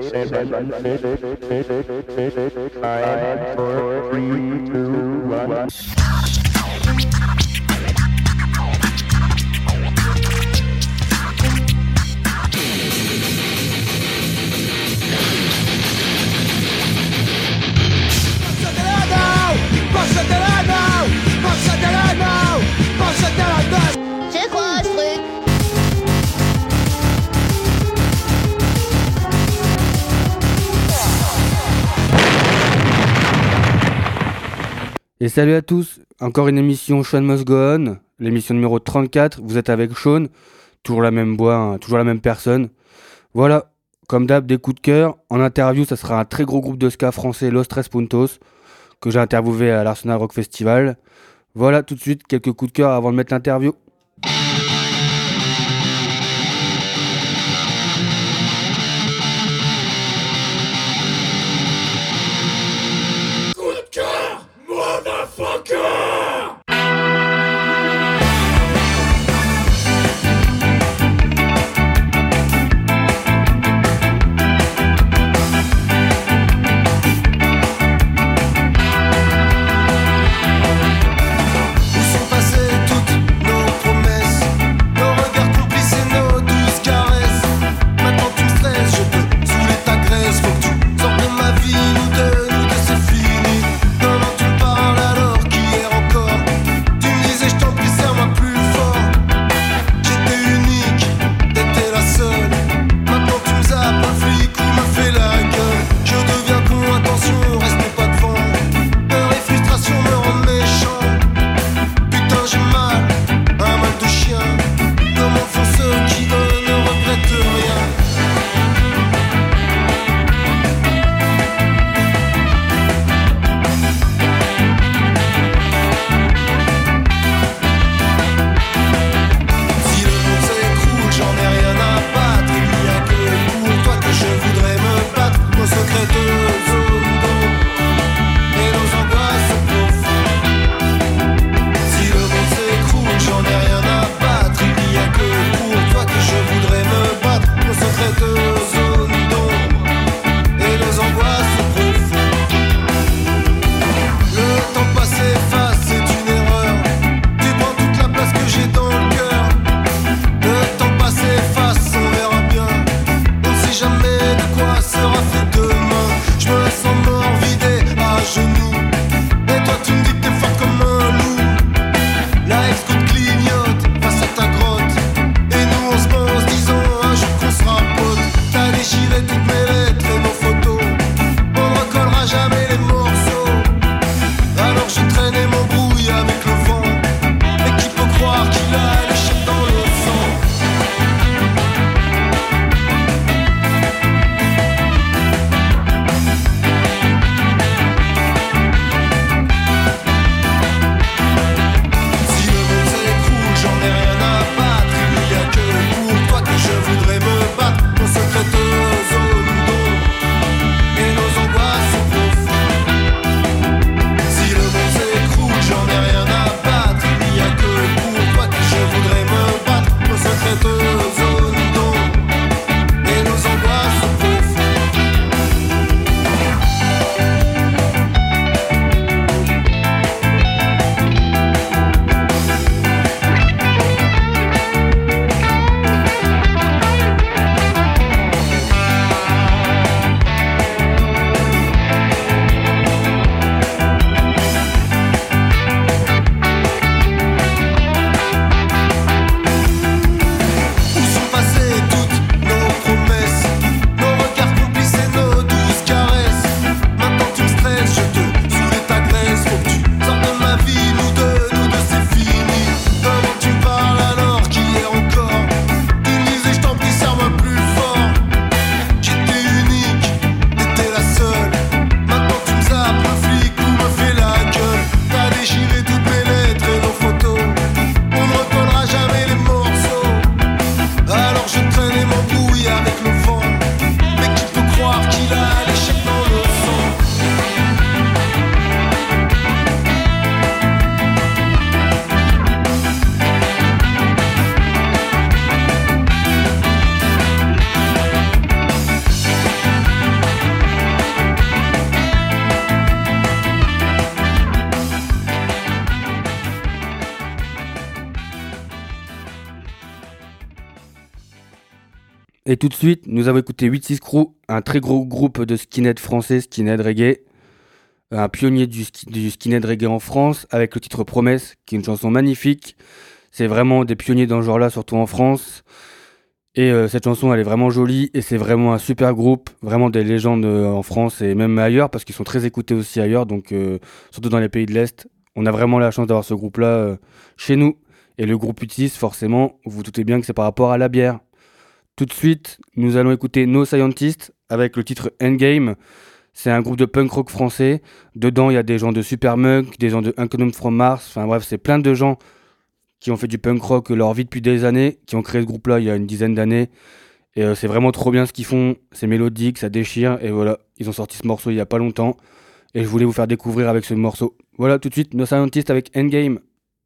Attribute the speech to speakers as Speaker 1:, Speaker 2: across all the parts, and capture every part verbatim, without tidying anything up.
Speaker 1: seven, six, five, four, three, two, one.
Speaker 2: C'est quoi ce truc?
Speaker 3: Et salut à tous, encore une émission Sean Must Go On, l'émission numéro trente-quatre, vous êtes avec Sean, toujours la même voix, hein, toujours la même personne. Voilà, comme d'hab, des coups de cœur. En interview, ça sera un très gros groupe de ska français, Los Tres Puntos, que j'ai interviewé à l'Arsenal Rock Festival. Voilà, tout de suite, quelques coups de cœur avant de mettre l'interview.
Speaker 4: Où sont passées toutes nos
Speaker 3: Et tout de suite, nous avons écouté huit six Crew, un très gros groupe de skinhead français, skinhead reggae, un pionnier du, ski- du skinhead reggae en France, avec le titre Promesse, qui est une chanson magnifique. C'est vraiment des pionniers dans ce genre-là, surtout en France. Et euh, cette chanson, elle est vraiment jolie, et c'est vraiment un super groupe, vraiment des légendes euh, en France et même ailleurs, parce qu'ils sont très écoutés aussi ailleurs, donc euh, surtout dans les pays de l'Est. On a vraiment la chance d'avoir ce groupe-là euh, chez nous. Et le groupe Utis, forcément, vous vous doutez bien que c'est par rapport à la bière. Tout de suite, nous allons écouter No Scientist avec le titre Endgame. C'est un groupe de punk rock français. Dedans, il y a des gens de Supermunk, des gens de Unknown from Mars. Enfin bref, c'est plein de gens qui ont fait du punk rock leur vie depuis des années, qui ont créé ce groupe-là il y a une dizaine d'années. Et euh, c'est vraiment trop bien ce qu'ils font. C'est mélodique, ça déchire. Et voilà, ils ont sorti ce morceau il y a pas longtemps. Et je voulais vous faire découvrir avec ce morceau. Voilà, tout de suite, No Scientist avec Endgame.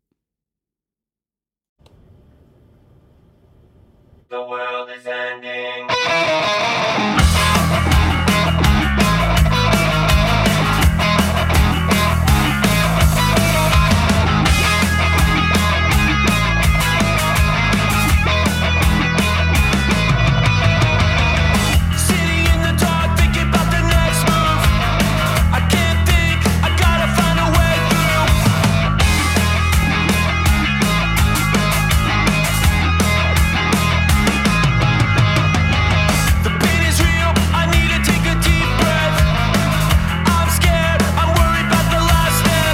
Speaker 4: The world is ending. Sitting in the dark, thinking about the next move. I can't think, I gotta find a way through. The pain is real, I need to take a deep breath. I'm scared, I'm worried about the last step.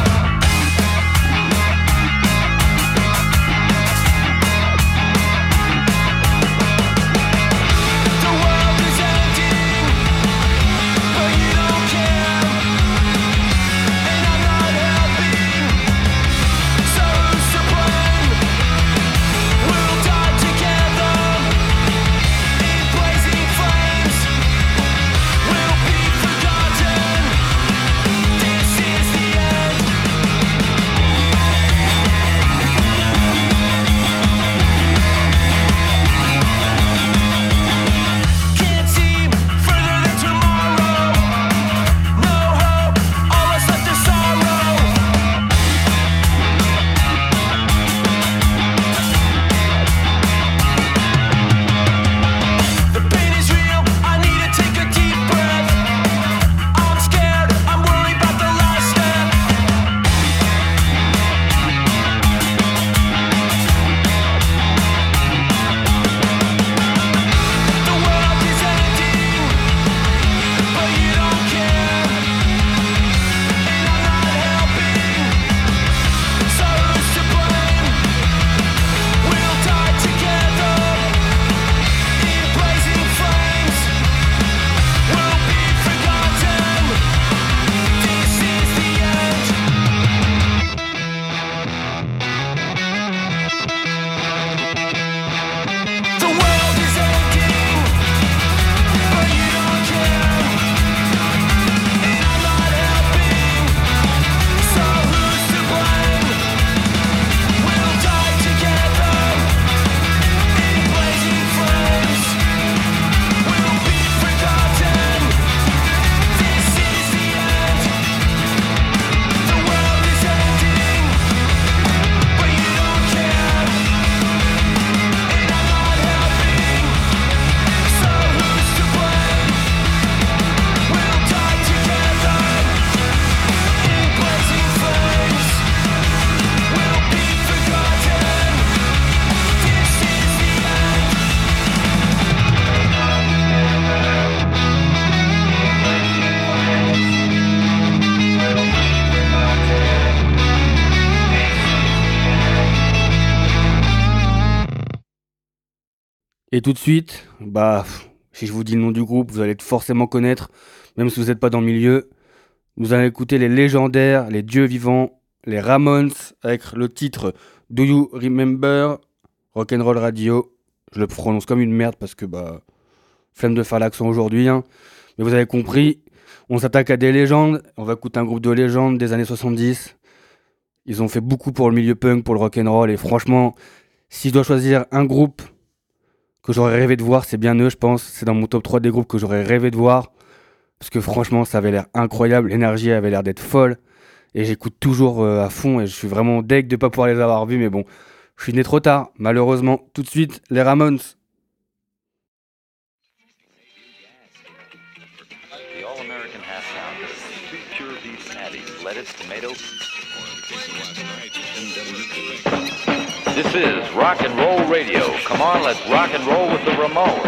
Speaker 4: The world is ending, but you don't care. And I'm not helping, so who's to blame? We'll die together in blazing flames. We'll be forgotten. This is the end. Can't seem further than tomorrow. No hope, all that's left is sorrow. The pain is real, I need to take a deep breath. I'm scared, I'm worried about the last step. The world is ending, but you don't care. And I'm not helping, so who's to blame? We'll die together in blazing flames. We'll be forgotten. This is the end. The world is ending, but you don't care. And I'm not helping, so who's to blame? We'll die together in blazing flames. We'll be forgotten. This is the end. The world is ending, but you don't care. And I'm not helping, so who's to blame? We'll die together in blazing flames. We'll be forgotten. This is the end.
Speaker 3: Et tout de suite, bah, pff, si je vous dis le nom du groupe, vous allez forcément connaître, même si vous n'êtes pas dans le milieu. Nous allons écouter les légendaires, les dieux vivants, les Ramones, avec le titre Do You Remember Rock'n'Roll Radio. Je le prononce comme une merde parce que, bah, flemme de faire l'accent aujourd'hui, hein. Mais vous avez compris, on s'attaque à des légendes. On va écouter un groupe de légendes des années soixante-dix. Ils ont fait beaucoup pour le milieu punk, pour le rock'n'roll. Et franchement, si je dois choisir un groupe que j'aurais rêvé de voir, c'est bien eux, je pense. C'est dans mon top trois des groupes que j'aurais rêvé de voir. Parce que franchement, ça avait l'air incroyable. L'énergie avait l'air d'être folle. Et j'écoute toujours euh, à fond. Et je suis vraiment deg de ne pas pouvoir les avoir vus. Mais bon, je suis né trop tard, malheureusement. Tout de suite, les Ramones.
Speaker 5: all-American half pounder, two pure beef patties, lettuce, tomato. This is rock and roll radio. Come on, let's rock and roll with the Ramones.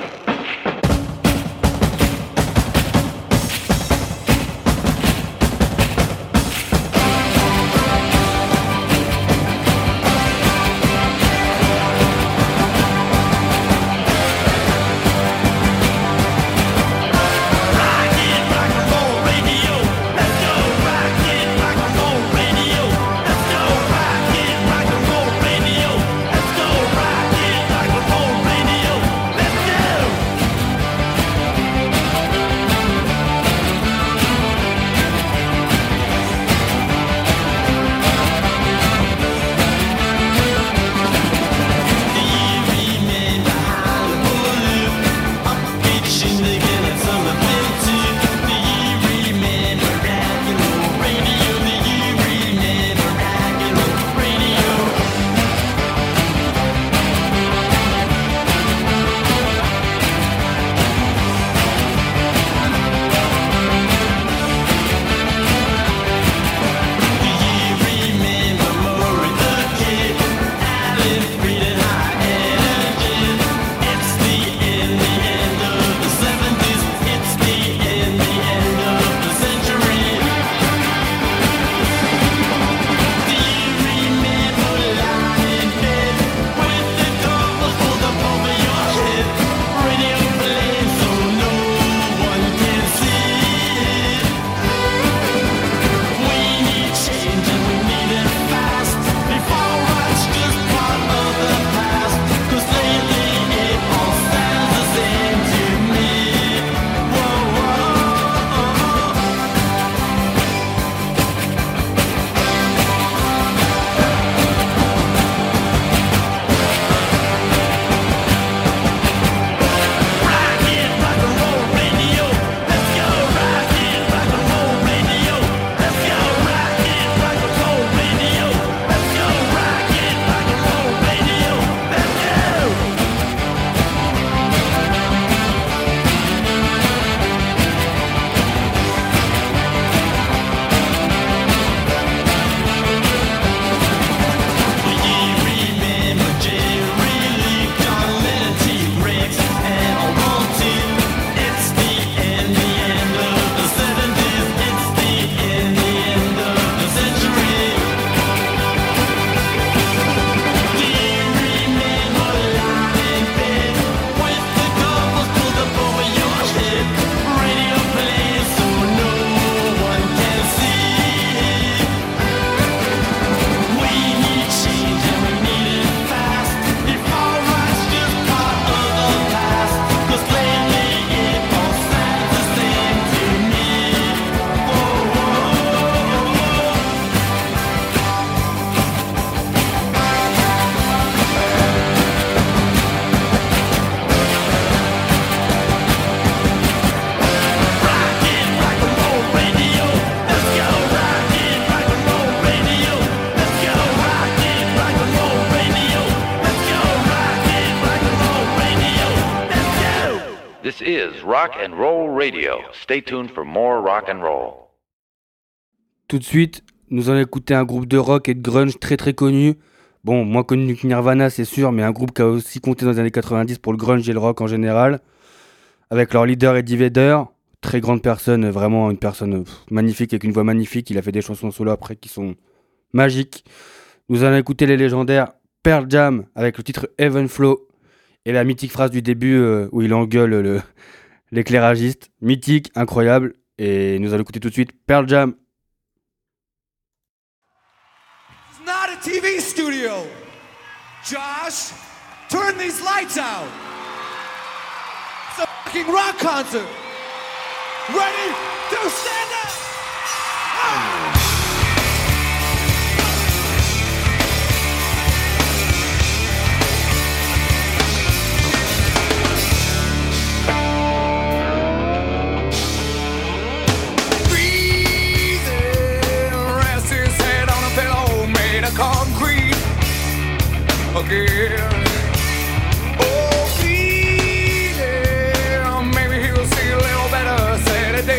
Speaker 5: This is Rock and Roll Radio. Stay tuned for more rock and roll.
Speaker 3: Tout de suite, nous allons écouter un groupe de rock et de grunge très très connu. Bon, moins connu que Nirvana, c'est sûr, mais un groupe qui a aussi compté dans les années quatre-vingt-dix pour le grunge et le rock en général. Avec leur leader Eddie Vedder, très grande personne, vraiment une personne pff, magnifique, avec une voix magnifique. Il a fait des chansons solo après qui sont magiques. Nous allons écouter les légendaires Pearl Jam avec le titre Heaven Flow et la mythique phrase du début euh, où il engueule le, l'éclairagiste. Mythique, incroyable. Et nous allons écouter tout de suite Pearl Jam.
Speaker 6: It's not a T V studio. Josh, turn these lights out. It's a fucking rock concert. Ready to stand up. Ah! Concrete again. Oh, please, maybe he'll see a little better Saturday.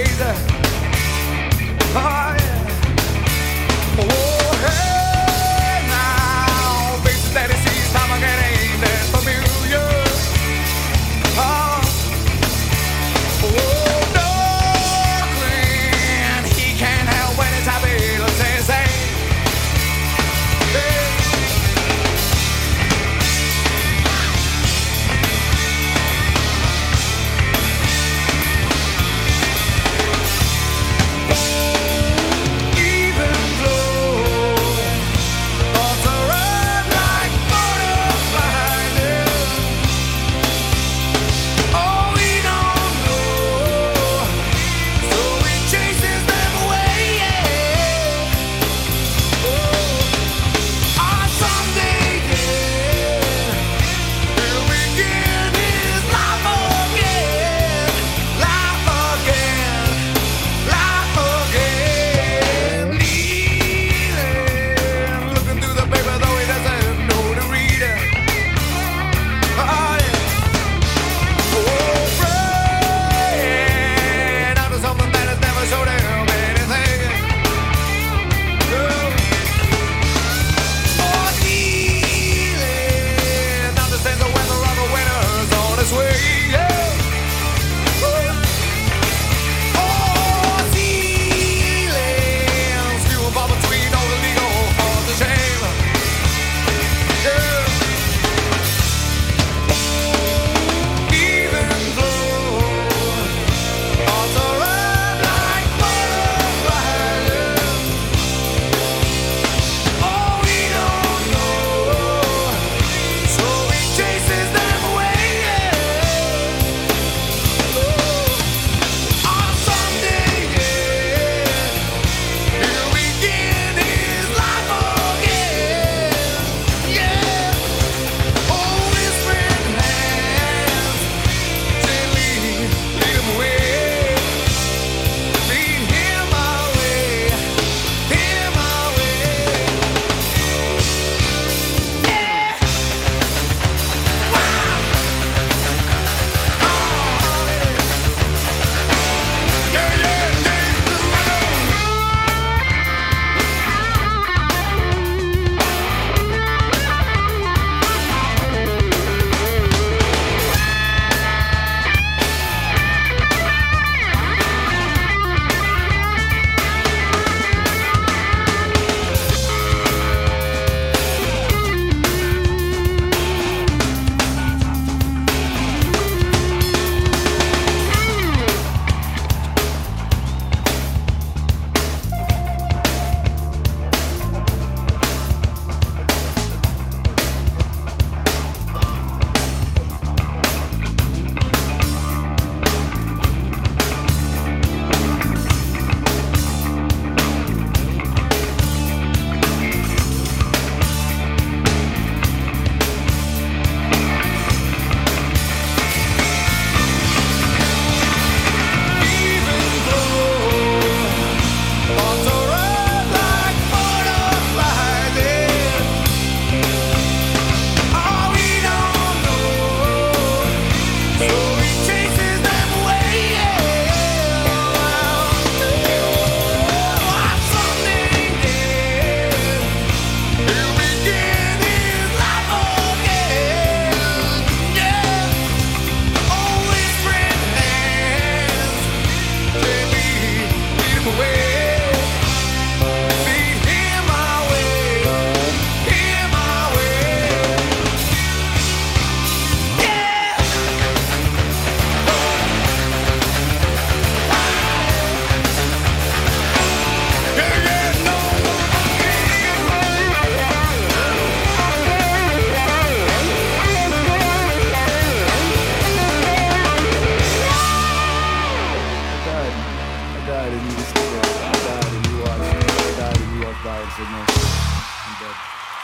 Speaker 7: died. I died in New York. I died in New York. I died in New York by accident. I'm dead.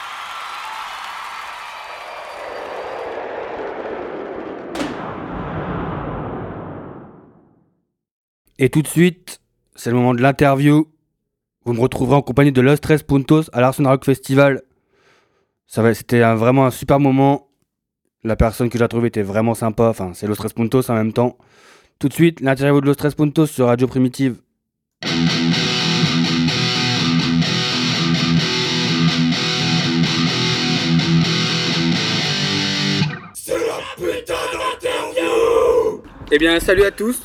Speaker 3: Et tout de suite, c'est le moment de l'interview. Vous me retrouverez en compagnie de Los Tres Puntos à l'Arsenal Rock Festival. Ça va, c'était un, vraiment un super moment. La personne que j'ai trouvée était vraiment sympa. Enfin, c'est Los Tres Puntos en même temps. Tout de suite, l'interview de Los Tres Puntos sur Radio Primitive.
Speaker 8: C'est la putain d'interview!
Speaker 3: Eh bien, salut à tous.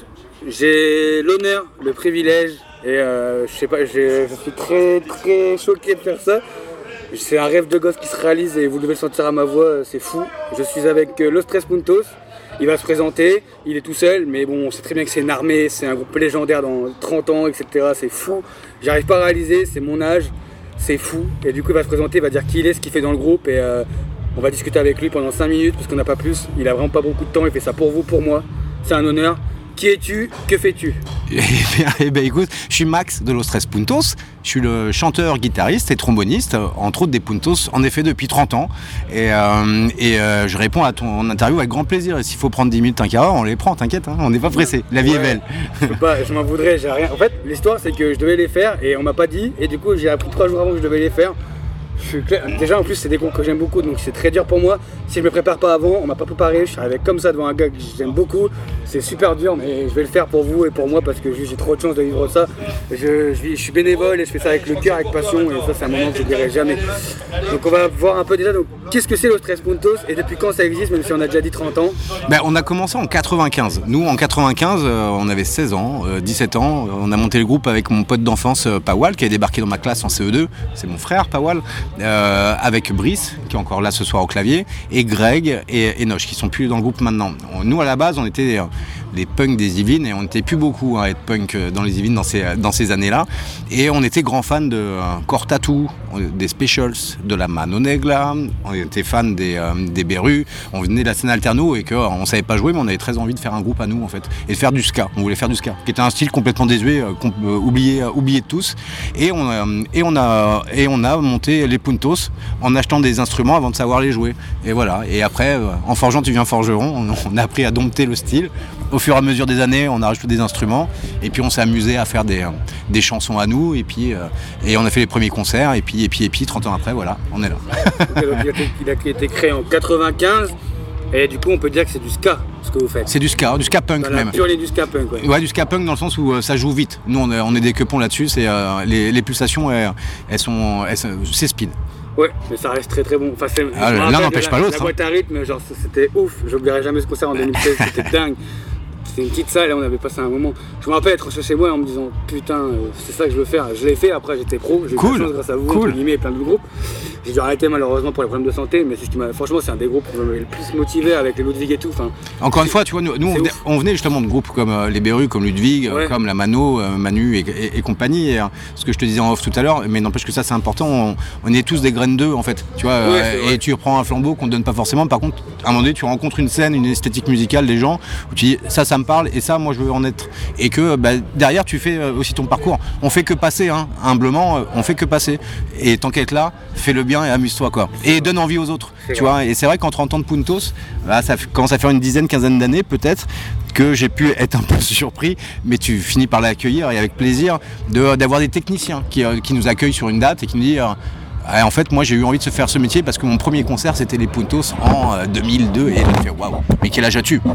Speaker 3: J'ai l'honneur, le privilège, et euh, je sais pas, je suis très très choqué de faire ça. C'est un rêve de gosse qui se réalise et vous devez le sentir à ma voix, c'est fou. Je suis avec Los Tres Puntos, il va se présenter, il est tout seul, mais bon, on sait très bien que c'est une armée, c'est un groupe légendaire dans trente ans, et cetera. C'est fou, j'arrive pas à réaliser, c'est mon âge, c'est fou. Et du coup, il va se présenter, il va dire qui il est, ce qu'il fait dans le groupe, et euh, on va discuter avec lui pendant cinq minutes, parce qu'on n'a pas plus. Il a vraiment pas beaucoup de temps, il fait ça pour vous, pour moi, c'est un honneur. Qui es-tu? Que fais-tu?
Speaker 9: Eh bien, eh bien, écoute, je suis Max de Los Tres Puntos, je suis le chanteur, guitariste et tromboniste, entre autres des Puntos, en effet depuis trente ans. Et, euh, et euh, je réponds à ton interview avec grand plaisir. Et s'il faut prendre dix minutes, un quart d'heure, on les prend, t'inquiète, hein, on n'est pas pressé. La vie ouais, est belle.
Speaker 3: Je, peux pas, je m'en voudrais, j'ai rien. En fait, l'histoire c'est que je devais les faire et on m'a pas dit. Et du coup, j'ai appris trois jours avant que je devais les faire. Je suis clair. Déjà en plus c'est des groupes que j'aime beaucoup donc c'est très dur pour moi. Si je me prépare pas avant, on m'a pas préparé, je suis arrivé comme ça devant un gars que j'aime beaucoup. C'est super dur mais je vais le faire pour vous et pour moi parce que j'ai trop de chance de vivre ça. Je, je, je suis bénévole et je fais ça avec le cœur, avec passion et ça c'est un moment que je n'oublierai jamais. Donc on va voir un peu déjà donc qu'est-ce que c'est Los Tres Puntos et depuis quand ça existe même si on a déjà dit trente ans.
Speaker 9: Ben, on a commencé en quatre-vingt-quinze. Nous en quatre-vingt-quinze euh, on avait seize ans, euh, dix-sept ans. On a monté le groupe avec mon pote d'enfance euh, Pawal qui a débarqué dans ma classe en C E deux. C'est mon frère Pawal. Euh, avec Brice, qui est encore là ce soir au clavier, et Greg et Enoch, qui sont plus dans le groupe maintenant. Nous, à la base, on était les punks des Yvelines, et on n'était plus beaucoup à être punk dans les Yvelines dans ces, dans ces années-là. Et on était grands fans de euh, Cortatu, des Specials, de la Mano Negra, on était fans des, euh, des Berus, on venait de la scène alterno et qu'on ne savait pas jouer, mais on avait très envie de faire un groupe à nous, en fait, et de faire du ska. On voulait faire du ska, qui était un style complètement désuet, euh, euh, oublié, euh, oublié de tous. Et on, euh, et, on a, et on a monté les Puntos en achetant des instruments avant de savoir les jouer. Et voilà. Et après, euh, en forgeant, tu viens forgeron. On, on a appris à dompter le style. Au fur et à mesure des années, on a rajouté des instruments. Et puis, on s'est amusé à faire des, euh, des chansons à nous. Et puis, euh, et on a fait les premiers concerts. Et puis, et puis, et puis, trente ans après, voilà, on est là.
Speaker 3: Okay, donc, il, a été, il a été créé en quatre-vingt-quinze. Et du coup, on peut dire que c'est du ska, ce que vous faites.
Speaker 9: C'est du ska, du ska punk
Speaker 3: dans la
Speaker 9: même.
Speaker 3: Pure, du ska punk, ouais.
Speaker 9: Ouais, du ska punk dans le sens où euh, ça joue vite. Nous, on est, on est des quepons là-dessus. C'est euh, les, les pulsations, elles, elles sont, elles, c'est speed.
Speaker 3: Ouais, mais ça reste très très bon. Enfin, c'est,
Speaker 9: ah, l'un n'empêche pas l'autre.
Speaker 3: La boîte à rythme, genre c'était ouf. J'oublierai jamais ce concert en deux mille seize, c'était dingue. C'était une petite salle et on avait passé un moment. Je me rappelle être chez moi en me disant putain, c'est ça que je veux faire. Je l'ai fait, après j'étais pro, j'ai eu
Speaker 9: cool.
Speaker 3: de la chance grâce à vous,
Speaker 9: cool.
Speaker 3: entre guillemets, et plein de groupes. J'ai dû arrêter malheureusement pour les problèmes de santé, mais c'est ce qui m'a. Franchement, c'est un des groupes qui m'avait le plus motivé avec les Ludwig et tout. Enfin,
Speaker 9: encore une fois, tu vois, nous, nous on, venait, on venait justement de groupes comme euh, les Berus, comme Ludwig, ouais. euh, comme la Mano, euh, Manu et, et, et compagnie. Et, euh, ce que je te disais en off tout à l'heure, mais n'empêche que ça c'est important. On, on est tous des graines d'œufs en fait, tu vois.
Speaker 3: Ouais,
Speaker 9: euh, et tu reprends un flambeau qu'on te donne pas forcément. Par contre, à un moment donné, tu rencontres une scène, une esthétique musicale des gens où tu dis ça, ça me parle et ça, moi je veux en être. Et que bah, derrière, tu fais aussi ton parcours. On fait que passer, hein, humblement, on fait que passer. Et tant qu'être là, fais le bien et amuse-toi quoi. Et donne envie aux autres, c'est tu vrai. vois. Et c'est vrai qu'en trente ans de Puntos, bah, ça commence à faire une dizaine, quinzaine d'années peut-être que j'ai pu être un peu surpris, mais tu finis par l'accueillir et avec plaisir de, d'avoir des techniciens qui, euh, qui nous accueillent sur une date et qui nous disent euh, en fait, moi j'ai eu envie de se faire ce métier parce que mon premier concert c'était les Puntos en euh, deux mille deux et on fait waouh, mais quel âge as-tu?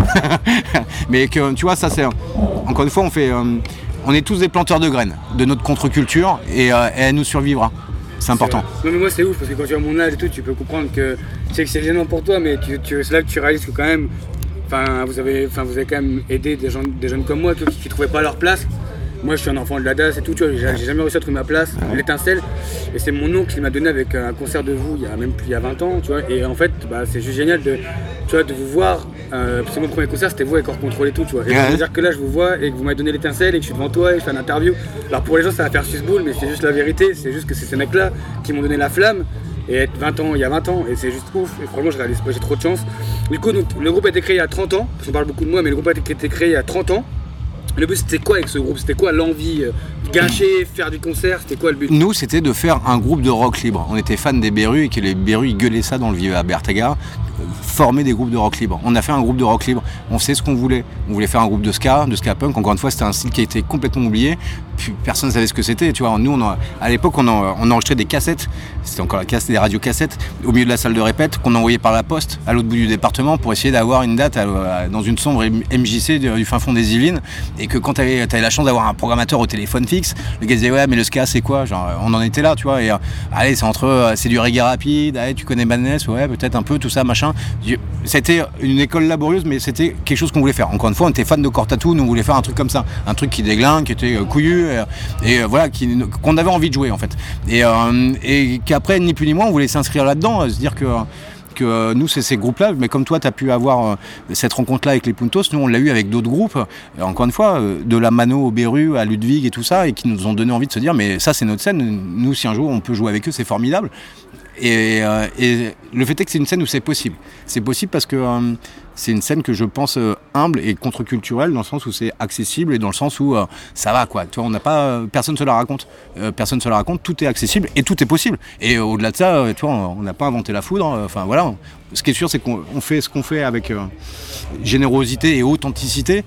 Speaker 9: Mais que tu vois, ça c'est encore une fois, on fait, euh, on est tous des planteurs de graines de notre contre-culture et, euh, et elle nous survivra. C'est important.
Speaker 3: C'est non mais moi c'est ouf parce que quand tu as mon âge et tout, tu peux comprendre que tu sais que c'est gênant pour toi, mais tu, tu, c'est là que tu réalises que quand même, enfin vous avez, enfin vous avez quand même aidé des gens, des jeunes comme moi qui, qui trouvaient pas leur place. Moi je suis un enfant de la D A S et tout, tu vois, j'ai, j'ai jamais réussi à trouver ma place, l'étincelle. Et c'est mon oncle qui m'a donné avec un concert de vous il y a même plus il y a vingt ans, tu vois. Et en fait, bah, c'est juste génial de, tu vois, de vous voir. Euh, parce que mon premier concert c'était vous avec Hors Contrôle et tout, tu vois. Et ouais. Ça veut dire que là je vous vois et que vous m'avez donné l'étincelle et que je suis devant toi et je fais une interview. Alors pour les gens ça va faire susboule, mais c'est juste la vérité, c'est juste que c'est ces mecs-là qui m'ont donné la flamme. Et être vingt ans, il y a vingt ans, et c'est juste ouf. Et franchement, je réalise pas, j'ai trop de chance. Du coup, donc, le groupe a été créé il y a trente ans, parce qu'on parle beaucoup de moi, mais le groupe a été créé il y a trente ans. Le but c'était quoi avec ce groupe? C'était quoi l'envie? euh, Gâcher, faire du concert, c'était quoi le but?
Speaker 9: Nous, c'était de faire un groupe de rock libre. On était fans des Berus et que les Berus ils gueulaient ça dans le vieux à Bertaga, former des groupes de rock libre. On a fait un groupe de rock libre, on sait ce qu'on voulait. On voulait faire un groupe de ska, de ska punk. Encore une fois, c'était un style qui a été complètement oublié. Puis, personne ne savait ce que c'était. Tu vois, nous, on a, à l'époque, on, a, on enregistrait des cassettes. C'était encore la cassette, des radiocassettes au milieu de la salle de répète qu'on envoyait par la poste à l'autre bout du département pour essayer d'avoir une date à, à, dans une sombre M J C du, du fin fond des Yvelines. Et que quand tu avais, t'avais la chance d'avoir un programmateur au téléphone fixe, le gars disait ouais mais le ska c'est quoi, genre on en était là, tu vois. Et euh, allez, c'est entre euh, c'est du reggae rapide, allez, tu connais Madness, ouais peut-être un peu tout ça machin. C'était une école laborieuse mais c'était quelque chose qu'on voulait faire. Encore une fois, on était fan de Cortatou, nous on voulait faire un truc comme ça, un truc qui déglingue, qui était euh, couillu et, et euh, voilà, qui, qu'on avait envie de jouer en fait. Et, euh, et qu'après ni plus ni moins on voulait s'inscrire là-dedans, se dire que que euh, nous c'est ces groupes-là, mais comme toi tu as pu avoir euh, cette rencontre-là avec les Puntos, nous on l'a eu avec d'autres groupes, et encore une fois, euh, de la Mano au Beru à Ludwig et tout ça, et qui nous ont donné envie de se dire mais ça c'est notre scène, nous si un jour on peut jouer avec eux c'est formidable. Et, euh, et le fait est que c'est une scène où c'est possible. C'est possible parce que euh, c'est une scène que je pense euh, humble et contre-culturelle, dans le sens où c'est accessible et dans le sens où euh, ça va quoi. Tu vois, on n'a pas, euh, personne ne se la raconte. Euh, personne ne se la raconte, tout est accessible et tout est possible. Et euh, au-delà de ça, euh, tu vois, on n'a pas inventé la foudre. Enfin voilà. Ce qui est sûr, c'est qu'on on fait ce qu'on fait avec euh, générosité et authenticité.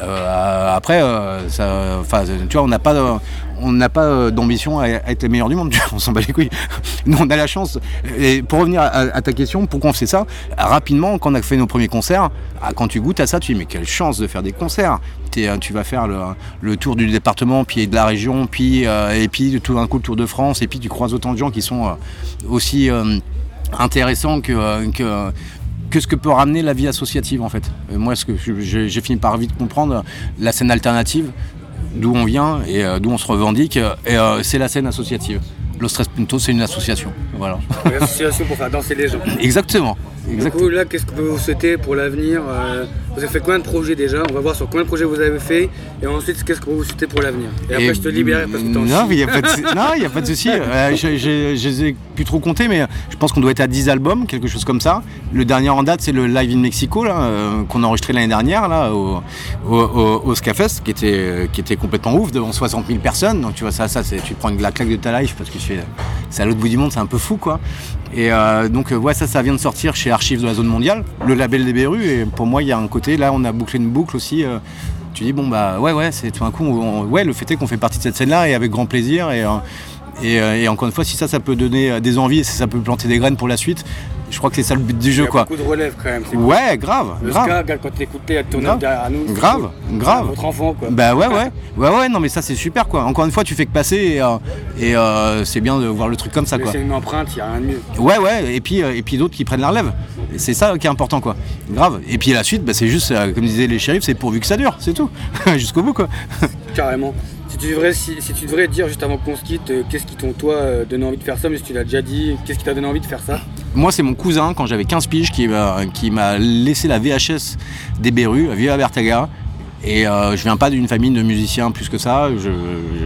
Speaker 9: Euh, après, euh, ça, tu vois, on n'a pas, de, on n'a pas d'ambition à, à être les meilleurs du monde. On s'en bat les couilles. Nous, on a la chance. Et pour revenir à, à ta question, pourquoi on fait ça? Rapidement, quand on a fait nos premiers concerts, quand tu goûtes à ça, tu dis mais quelle chance de faire des concerts. T'es, tu vas faire le, le tour du département, puis de la région, puis euh, et puis tout d'un coup le Tour de France, et puis tu croises autant de gens qui sont euh, aussi euh, intéressants que, euh, que que ce que peut ramener la vie associative en fait. Et moi, ce que j'ai, j'ai fini par vite comprendre, la scène alternative, d'où on vient et euh, d'où on se revendique, et, euh, c'est la scène associative. Los Tres Puntos, c'est une association. Voilà.
Speaker 3: Une association pour faire danser les gens.
Speaker 9: Exactement. Exactement.
Speaker 3: Du coup, là, qu'est-ce que vous souhaitez pour l'avenir? euh, Vous avez fait combien de projets déjà? On va voir sur combien de projets vous avez fait. Et ensuite, qu'est-ce que vous souhaitez pour l'avenir? Et après,
Speaker 9: et
Speaker 3: je te libère parce que t'en
Speaker 9: non,
Speaker 3: chies.
Speaker 9: il n'y a pas de, non, il y a pas de souci. Euh, je je- je les ai plus trop comptés, mais je pense qu'on doit être à dix albums, quelque chose comme ça. Le dernier en date, c'est le Live in Mexico, là, euh, qu'on a enregistré l'année dernière, là, au, au, au, au Scafest, qui était, qui était complètement ouf, devant soixante mille personnes. Donc, tu vois, ça, ça c'est, tu te prends la claque de ta life parce que c'est, c'est à l'autre bout du monde, c'est un peu fou, quoi. Et euh, donc, euh, ouais, ça, ça vient de sortir chez Archives de la Zone Mondiale, le label des Berus. Et pour moi, il y a un côté, là, on a bouclé une boucle aussi. euh, tu dis, bon, bah, ouais, ouais, c'est tout un coup, on- ouais, le fait est qu'on fait partie de cette scène-là et avec grand plaisir. Et, euh, et, euh, et encore une fois, si ça, ça peut donner euh, des envies et si ça peut planter des graines pour la suite, je crois que c'est ça le but du
Speaker 3: Il y
Speaker 9: jeu,
Speaker 3: a
Speaker 9: quoi.
Speaker 3: beaucoup de relève quand même. c'est cool.
Speaker 9: Ouais, grave,
Speaker 3: Le
Speaker 9: grave.
Speaker 3: ska, regarde, quand t'écoutais, à tourner
Speaker 9: Grave.
Speaker 3: derrière nous. c'est
Speaker 9: Grave,
Speaker 3: cool.
Speaker 9: grave.
Speaker 3: C'est votre enfant, quoi.
Speaker 9: Bah ouais, ouais, ouais, ouais, non, mais ça c'est super, quoi. Encore une fois, tu fais que passer et, euh, et euh, c'est bien de voir le truc comme ça, quoi.
Speaker 3: C'est une empreinte, il n'y a rien de mieux.
Speaker 9: Ouais, ouais, et puis, euh, et puis d'autres qui prennent la relève. Et c'est ça qui est important, quoi. Grave. Et puis la suite, bah, c'est juste, euh, comme disaient les shérifs, c'est pourvu que ça dure, c'est tout. Jusqu'au bout, quoi.
Speaker 3: Carrément. Si tu devrais, si, si tu devrais dire juste avant qu'on se quitte, euh, qu'est-ce qui t'ont toi euh, donné envie de faire ça, mais si tu l'as déjà dit, qu'est-ce qui t'a donné envie de faire ça?
Speaker 9: Moi, c'est mon cousin, quand j'avais quinze piges, qui m'a, qui m'a laissé la V H S des Berus, à Viva Bertaga. Et euh, je viens pas d'une famille de musiciens plus que ça, je, je,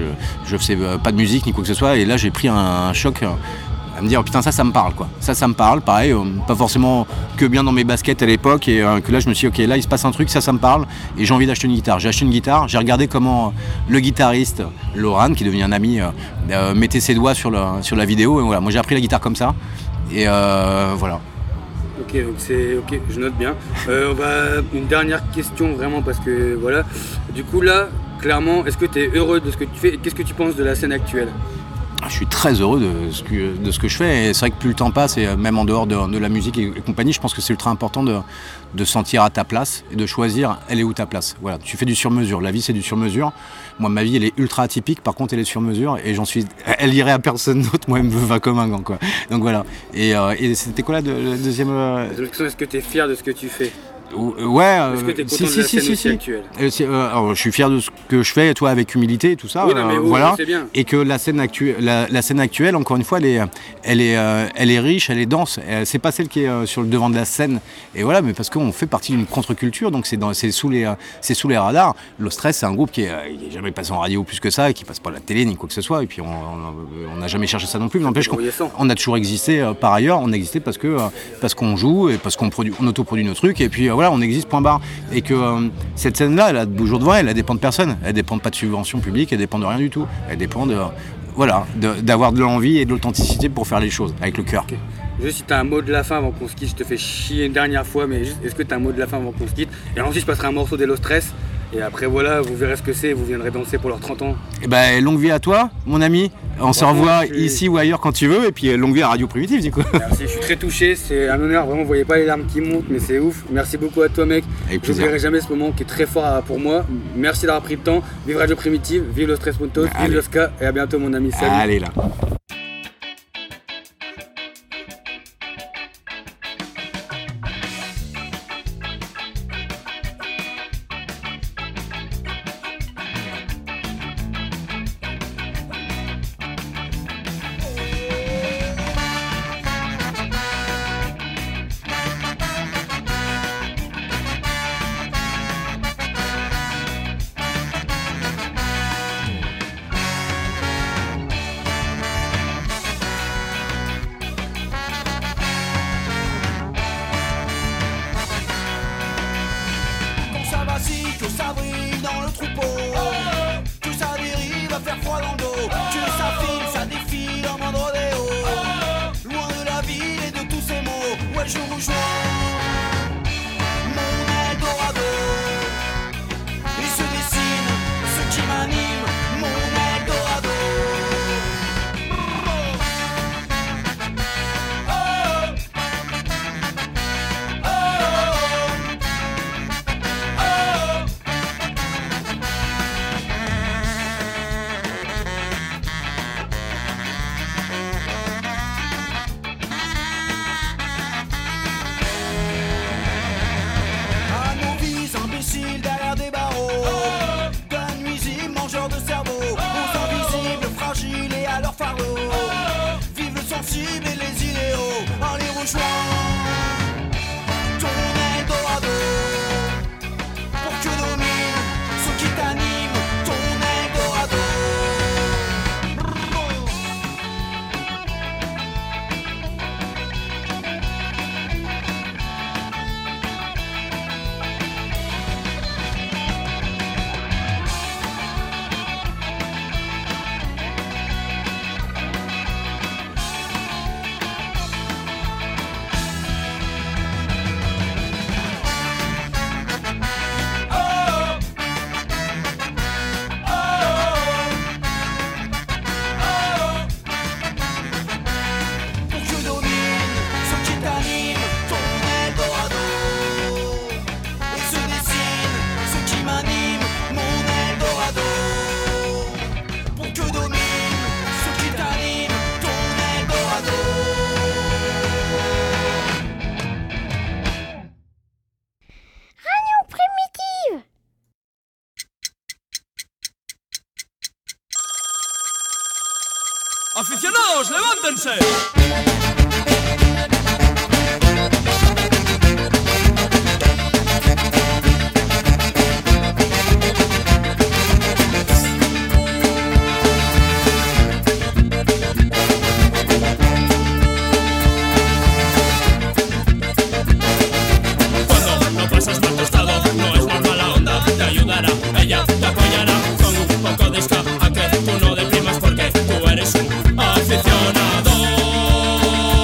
Speaker 9: je faisais pas de musique ni quoi que ce soit, et là j'ai pris un, un choc euh, à me dire oh, putain ça ça me parle quoi, ça ça me parle, pareil, euh, pas forcément que bien dans mes baskets à l'époque, et euh, que là je me suis dit ok là il se passe un truc, ça ça me parle, et j'ai envie d'acheter une guitare. J'ai acheté une guitare, j'ai regardé comment le guitariste Laurent, qui est devenu un ami, euh, euh, mettait ses doigts sur, le, sur la vidéo, et voilà, moi j'ai appris la guitare comme ça, et euh, voilà.
Speaker 3: Ok, donc c'est ok, je note bien. Euh, on va une dernière question vraiment parce que voilà. Du coup là, clairement, est-ce que tu es heureux de ce que tu fais? Qu'est-ce que tu penses de la scène actuelle?
Speaker 9: Je suis très heureux de ce que, de ce que je fais, et c'est vrai que plus le temps passe, et même en dehors de, de la musique et, et compagnie, je pense que c'est ultra important de, de sentir à ta place et de choisir elle est où ta place. Voilà, tu fais du sur-mesure, la vie c'est du sur-mesure. Moi ma vie elle est ultra atypique, par contre elle est sur-mesure, et j'en suis, elle irait à personne d'autre, moi elle me va comme un gant quoi. Donc voilà, et, euh, et c'était quoi là de, le deuxième euh...
Speaker 3: Est-ce que tu es fier de ce que tu fais?
Speaker 9: Ouais, euh,
Speaker 3: est-ce que tu es content
Speaker 9: si,
Speaker 3: de
Speaker 9: si,
Speaker 3: la
Speaker 9: si,
Speaker 3: scène
Speaker 9: si,
Speaker 3: aussi
Speaker 9: si.
Speaker 3: actuelle?
Speaker 9: Euh, c'est, euh, alors, je suis fier de ce que je fais, toi, avec humilité et tout ça.
Speaker 3: Oui, non, mais
Speaker 9: euh,
Speaker 3: oui,
Speaker 9: voilà.
Speaker 3: c'est bien.
Speaker 9: Et que la scène, actu- la, la scène actuelle, encore une fois, elle est, elle est, euh, elle est riche, elle est dense. Euh, c'est pas celle qui est euh, sur le devant de la scène. Et voilà, mais parce qu'on fait partie d'une contre-culture, donc c'est, dans, c'est, sous les, euh, c'est sous les radars. Los Stress, c'est un groupe qui n'est euh, jamais passé en radio plus que ça, et qui passe pas à la télé ni quoi que ce soit. Et puis on n'a jamais cherché ça non plus. Mais n'empêche qu'on on a toujours existé euh, par ailleurs. On a existé parce que euh, parce qu'on joue et parce qu'on produit, on autoproduit nos trucs. Et puis euh, voilà. voilà, on existe, point barre. Et que euh, cette scène-là, elle a de beaux jours devant elle, elle dépend de personne. Elle dépend pas de subventions publiques, elle dépend de rien du tout. Elle dépend de, voilà, de, d'avoir de l'envie et de l'authenticité pour faire les choses, avec le cœur.
Speaker 3: Okay. Juste si t'as un mot de la fin avant qu'on se quitte, je te fais chier une dernière fois, mais juste, est-ce que t'as un mot de la fin avant qu'on se quitte? Et ensuite je passerai un morceau d'Hello Stress. Et après voilà, vous verrez ce que c'est, vous viendrez danser pour leurs trente ans.
Speaker 9: Et ben longue vie à toi, mon ami. On se revoit suis... ici ou ailleurs quand tu veux, et puis longue vie à Radio Primitive du coup.
Speaker 3: Merci, je suis très touché, c'est un honneur, vraiment vous voyez pas les larmes qui montent, mais c'est ouf. Merci beaucoup à toi mec. Je n'oublierai jamais ce moment qui est très fort pour moi. Merci d'avoir pris le temps. Vive Radio Primitive, vive le Stress Puntos, vive le ska, et à bientôt mon ami. Salut.
Speaker 9: Allez là.
Speaker 4: ¡Aficionados, levántense! Cuando no pasas por tu estado, no es por mala onda, te ayudará, ella te apoyará con un poco de ska, a que tú no deprimas porque tú eres un aficionado.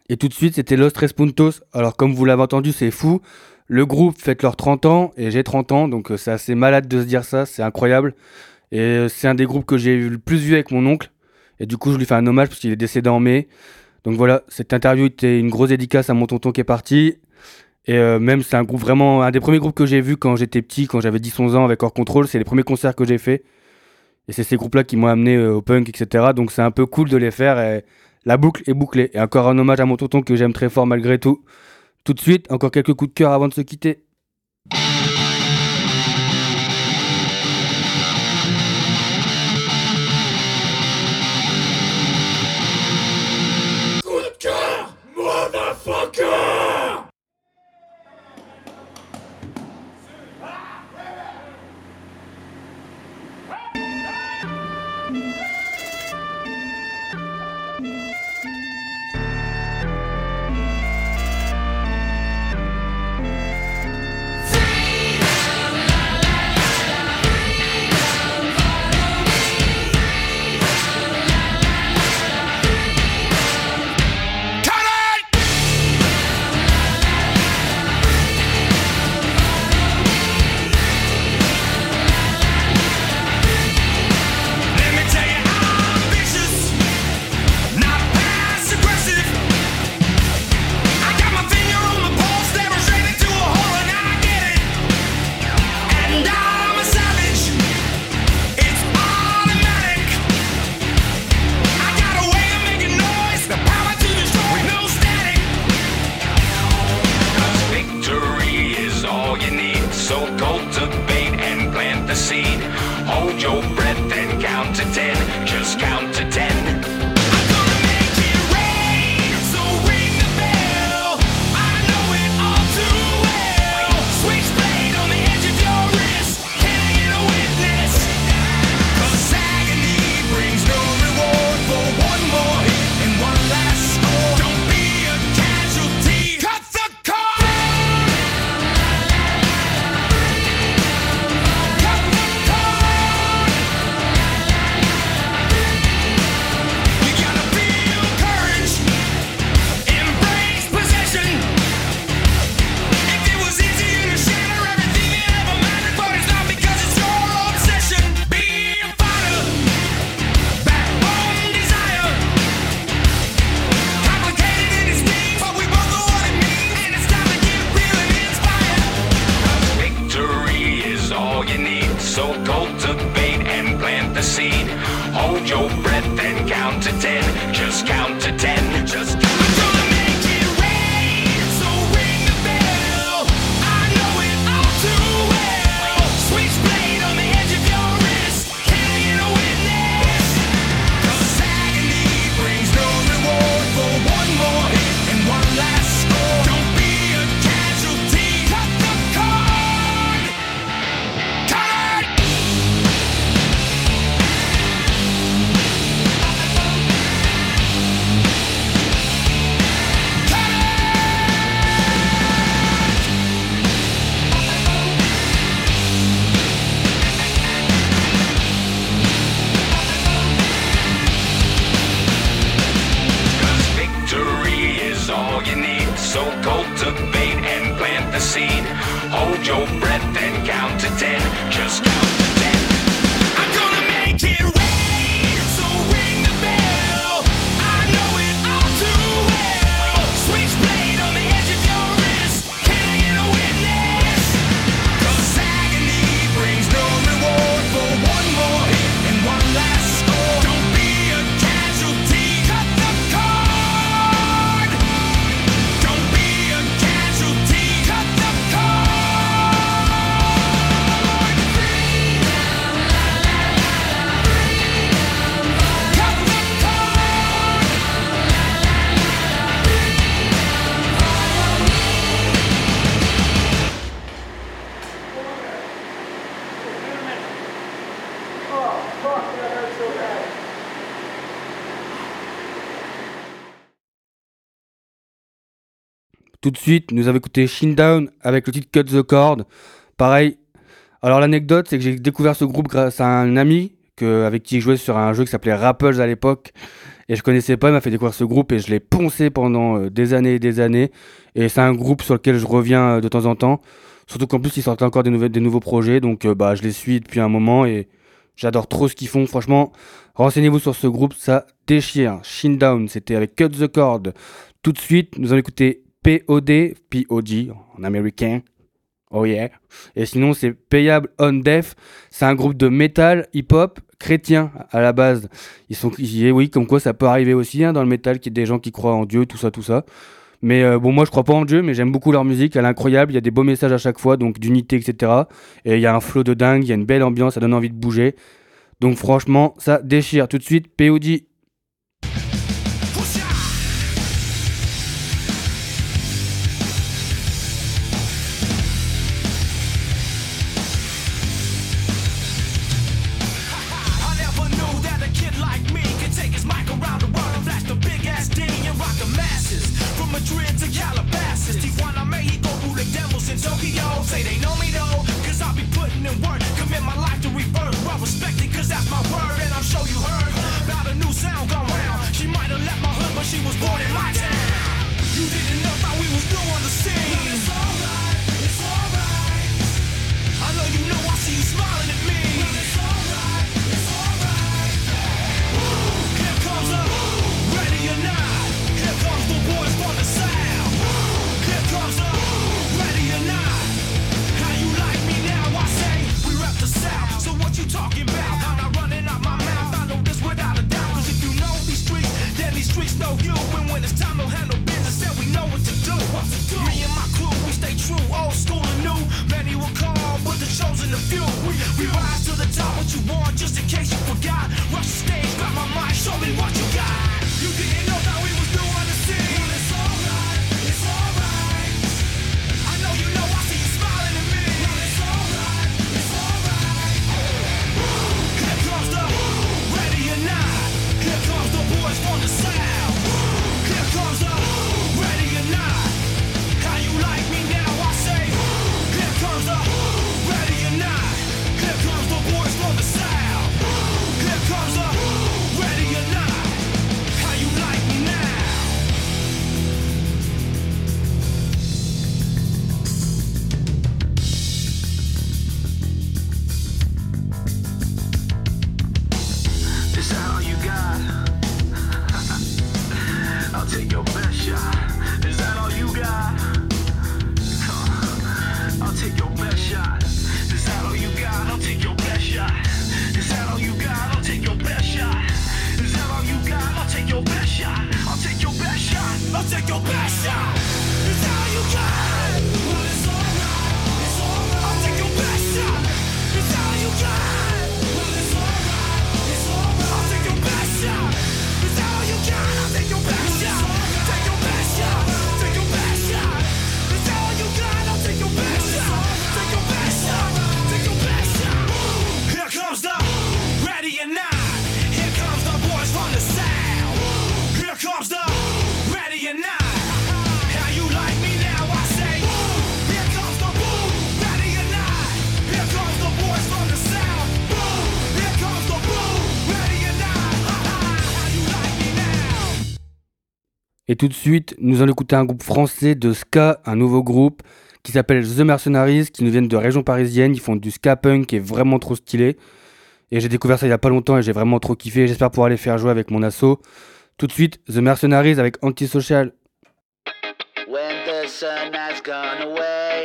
Speaker 3: Et tout de suite, c'était Los Tres Puntos. Alors, comme vous l'avez entendu, c'est fou. Le groupe fête leurs trente ans et j'ai trente ans, donc euh, c'est assez malade de se dire ça, c'est incroyable. Et euh, c'est un des groupes que j'ai le plus vu avec mon oncle. Et du coup, je lui fais un hommage parce qu'il est décédé en mai. Donc voilà, cette interview était une grosse dédicace à mon tonton qui est parti. Et euh, même, c'est un groupe vraiment, un des premiers groupes que j'ai vu quand j'étais petit, quand j'avais dix onze ans avec Hors Control. C'est les premiers concerts que j'ai fait. Et c'est ces groupes-là qui m'ont amené euh, au punk, et cetera. Donc c'est un peu cool de les faire. Et la boucle est bouclée. Et encore un hommage à mon tonton que j'aime très fort malgré tout. Tout de suite, encore quelques coups de cœur avant de se quitter.
Speaker 8: Coup de cœur, motherfucker!
Speaker 3: Tout de suite, nous avons écouté Shinedown avec le titre Cut the Cord. Pareil. Alors l'anecdote, c'est que j'ai découvert ce groupe grâce à un ami que, avec qui je jouais sur un jeu qui s'appelait Rapples à l'époque. Et je connaissais pas, il m'a fait découvrir ce groupe et je l'ai poncé pendant euh, des années et des années. Et c'est un groupe sur lequel je reviens euh, de temps en temps. Surtout qu'en plus, ils sortent encore des, nouvelles, des nouveaux projets. Donc euh, bah, je les suis depuis un moment et j'adore trop ce qu'ils font. Franchement, renseignez-vous sur ce groupe, ça déchire. Shinedown, c'était avec Cut the Cord. Tout de suite, nous allons écouter P O D, P O D en américain. Oh yeah. Et sinon, c'est Payable on Death. C'est un groupe de métal, hip-hop, chrétien à la base. Ils sont, ils, oui, comme quoi ça peut arriver aussi hein, dans le métal, qu'il y ait des gens qui croient en Dieu, tout ça, tout ça. Mais euh, bon, moi je crois pas en Dieu, mais j'aime beaucoup leur musique. Elle est incroyable. Il y a des beaux messages à chaque fois, donc d'unité, et cetera. Et il y a un flow de dingue, il y a une belle ambiance, ça donne envie de bouger. Donc franchement, ça déchire. Tout de suite, P O D.
Speaker 4: Madrid to Calabasas, Tijuana, Mexico, rule the devils in Tokyo. Say they know me though, cause I'll be putting in work. Commit my life to rebirth, well respected cause that's my word. And I'm sure you heard about a new sound gone round. She might have left my hood but she was born in my town. You didn't know how we was new on the scene. But it's alright, it's alright. I know you know I see you smiling at me. But it's alright, it's alright. Here comes a ready or not. Here comes the boys from the south. Here comes the ready or not. How you like me now? I say we rep the south. So what you talking about? I'm not running out my mouth. I know this without a doubt. Cause if you know these streets, then these streets know you. And when it's time to handle business, then we know what to do. What to do? Me and my crew, we stay true, old school and new. Many will call, but the chosen a few. We, we rise to the top. What you want, just in case you forgot. Rush the stage, grab my mic, show me what you got. You didn't know that we was new on the scene. But it's alright, it's alright. I know you know I see you smiling at me. But it's alright, it's alright. Here comes the ready or not. Here comes the boys from the south. Here comes the ready or not. How you like me now? I say. Here comes the ready or not. Here comes the boys from the south. Here comes the ready or not. How you like me now? Is that all you got? I'll take your best shot. Is that all you got? Huh. I'll take your best shot. Is that all you got? I'll take your best shot. Is that all you got? I'll take your best shot. Is that all you got? I'll take your best shot. I'll take your best shot. I'll take your best shot. Is that all you got? Well, it's alright. It's alright. I'll take your best shot. Is that all you got? Well, it's alright. It's alright. I'll take your best shot. Is that all you got? I'll take your best shot. Take your best shot. Take your best shot. Is that all you got? I'll take your best shot. Take your best shot. Take your best shot. Here comes the ready or not. Here comes the boys from the south. Here comes the ready or not. How you like me now? I say. Here comes the boom, ready or not. Here comes the boys from the south. Boom. Here comes the boom, ready or not. How you like me now?
Speaker 3: Et tout de suite, nous allons écouter un groupe français de ska, un nouveau groupe qui s'appelle The Mercenaries, qui nous viennent de région parisienne. Ils font du ska punk qui est vraiment trop stylé. Et j'ai découvert ça il y a pas longtemps et j'ai vraiment trop kiffé. J'espère pouvoir les faire jouer avec mon asso. Tout de suite, The Mercenaries avec Antisocial.
Speaker 2: When the sun has gone away,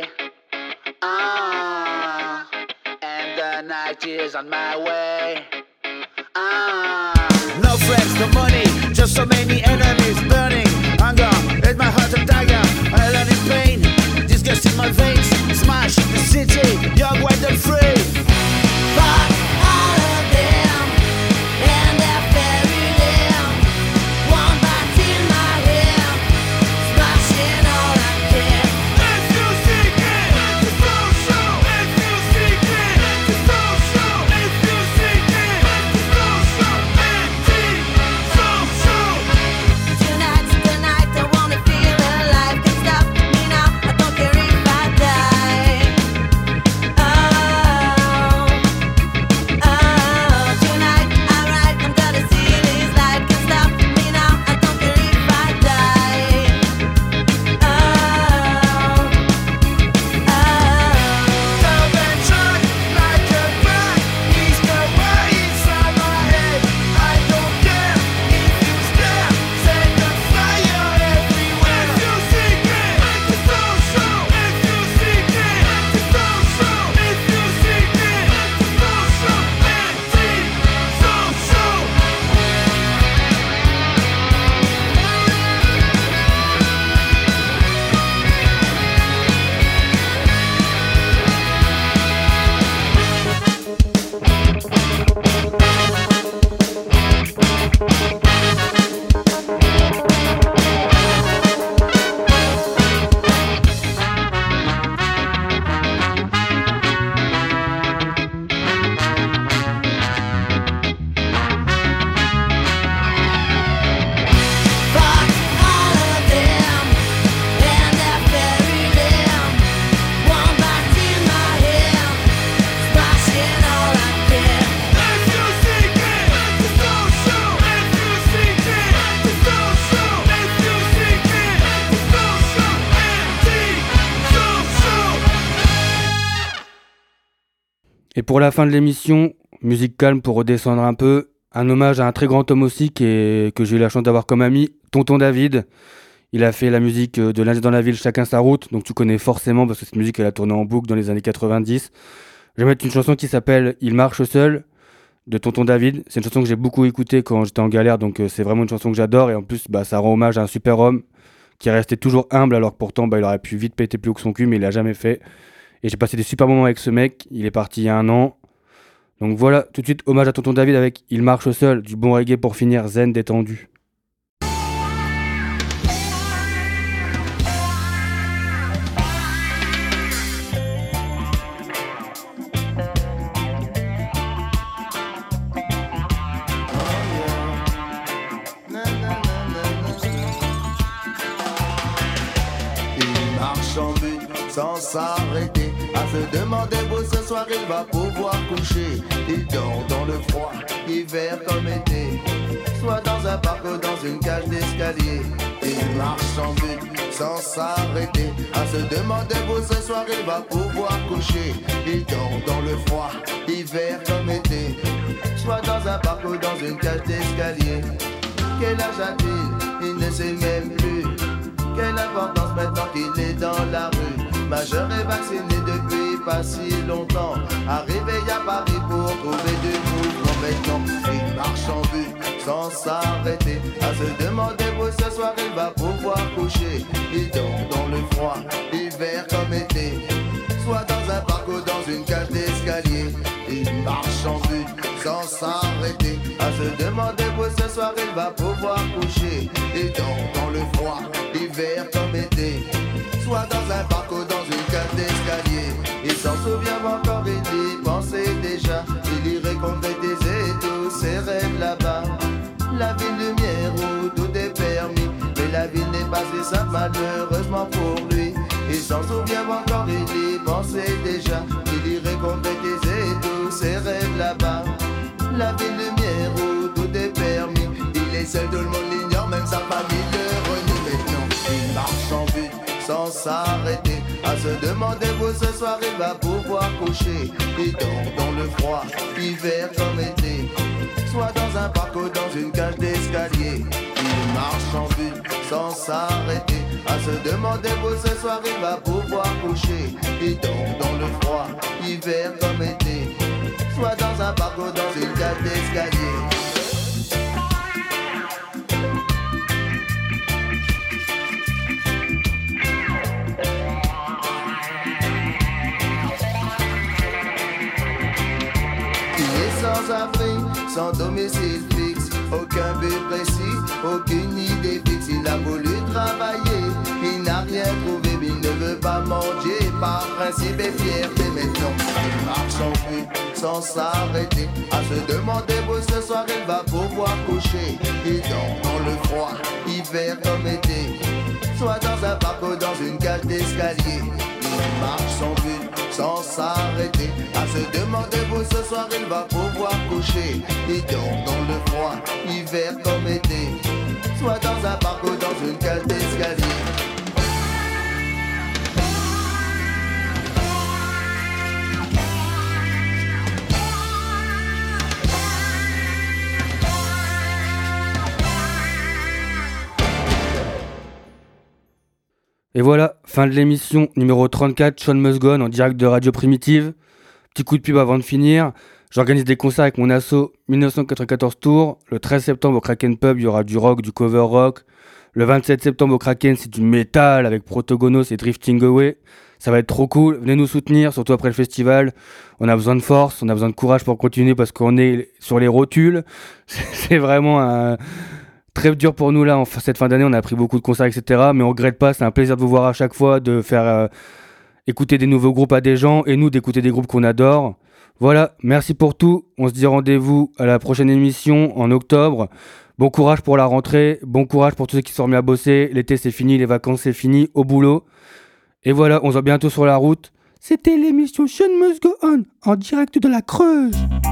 Speaker 2: ah, and the night is on my way, ah.
Speaker 6: No friends, no money, just so many enemies burning. Anger, hit my heart a dagger. I learn in pain, disgust in my veins. Smash the city, young, wild and free.
Speaker 10: Fuck all of them and their fairy them. One bite in my head, smashing all I can.
Speaker 4: If you seek it, it's social. If you seek it, it's social. If you seek it, it's social. Anti-social.
Speaker 10: Tonight's the night I wanna feel alive.
Speaker 3: Et pour la fin de l'émission, musique calme pour redescendre un peu, un hommage à un très grand homme aussi qui est, que j'ai eu la chance d'avoir comme ami, Tonton David. Il a fait la musique de Lundi dans la ville, Chacun sa route, donc tu connais forcément parce que cette musique elle a tourné en boucle dans les années quatre-vingt-dix. Je vais mettre une chanson qui s'appelle Il marche seul de Tonton David. C'est une chanson que j'ai beaucoup écoutée quand j'étais en galère, donc euh, c'est vraiment une chanson que j'adore et en plus bah, ça rend hommage à un super homme qui est resté toujours humble alors que pourtant bah, il aurait pu vite péter plus haut que son cul mais il l'a jamais fait. Et j'ai passé des super moments avec ce mec, il est parti il y a un an. Donc voilà, tout de suite hommage à Tonton David avec Il marche seul, du bon reggae pour finir, zen détendu.
Speaker 11: Sans s'arrêter, à se demander où ce soir il va pouvoir coucher. Il dort dans le froid, hiver comme été, soit dans un parc ou dans une cage d'escalier. Il marche sans but, sans s'arrêter, à se demander où ce soir il va pouvoir coucher. Il dort dans le froid, hiver comme été, soit dans un parc ou dans une cage d'escalier. Quel âge a-t-il? Il ne sait même plus. Quelle importance maintenant qu'il est dans la rue. Majeur et vacciné depuis pas si longtemps. Arrivé à Paris pour trouver du mouvement. Maintenant il marche en but sans s'arrêter, à se demander où ce soir il va pouvoir coucher. Il dort dans le froid, hiver comme été, soit dans un parc ou dans une cage d'escalier. Il marche en but sans s'arrêter, à se demander où ce soir il va pouvoir coucher. Il dort dans le froid, hiver comme été, soit dans un parc ou dans une cage d'escalier. Il s'en souvient encore, il y pensait déjà. Il irait concrétiser tous ses rêves là-bas. La ville lumière où tout est permis, mais la ville n'est pas si simple malheureusement pour lui. Il s'en souvient encore, il y pensait déjà. Il irait concrétiser tous ses rêves là-bas. La ville lumière où tout est permis. Il est seul, tout le monde l'ignore, même sa famille le renie. Maintenant il marche en but sans s'arrêter, à se demander où ce soir il va pouvoir coucher. Il dort dans le froid, hiver comme été, soit dans un parc ou dans une cage d'escalier. Il marche en but sans s'arrêter, à se demander où ce soir il va pouvoir coucher. Il dort dans le froid, hiver comme été, soit dans un parc ou dans une cage d'escalier. Sans abri, sans domicile fixe, aucun but précis, aucune idée fixe. Il a voulu travailler, il n'a rien trouvé, mais il ne veut pas manger par principe et fierté. Maintenant il marche en but sans s'arrêter, à se demander où ce soir il va pouvoir coucher. Il dort dans le froid, hiver comme été, soit dans un parc ou dans une cage d'escalier. Il marche sans but, sans s'arrêter, à se demander où ce soir il va pouvoir coucher. Il dort dans le froid, hiver comme été, soit dans un parc ou dans une cage d'escalier.
Speaker 3: Et voilà, fin de l'émission numéro trente-quatre, Sean Must Go On en direct de Radio Primitive. Petit coup de pub avant de finir. J'organise des concerts avec mon asso dix-neuf cent quatre-vingt-quatorze Tours. Le treize septembre au Kraken Pub, il y aura du rock, du cover rock. Le vingt-sept septembre au Kraken, c'est du métal avec Protogonos et Drifting Away. Ça va être trop cool. Venez nous soutenir, surtout après le festival. On a besoin de force, on a besoin de courage pour continuer parce qu'on est sur les rotules. C'est vraiment un... très dur pour nous là, en cette fin d'année, on a pris beaucoup de concerts, et cetera. Mais on regrette pas, c'est un plaisir de vous voir à chaque fois, de faire euh, écouter des nouveaux groupes à des gens et nous d'écouter des groupes qu'on adore. Voilà, merci pour tout. On se dit rendez-vous à la prochaine émission en octobre. Bon courage pour la rentrée, bon courage pour tous ceux qui sont remis à bosser. L'été c'est fini, les vacances c'est fini, au boulot. Et voilà, on se voit bientôt sur la route. C'était l'émission Sean Must Go On en direct de la Creuse.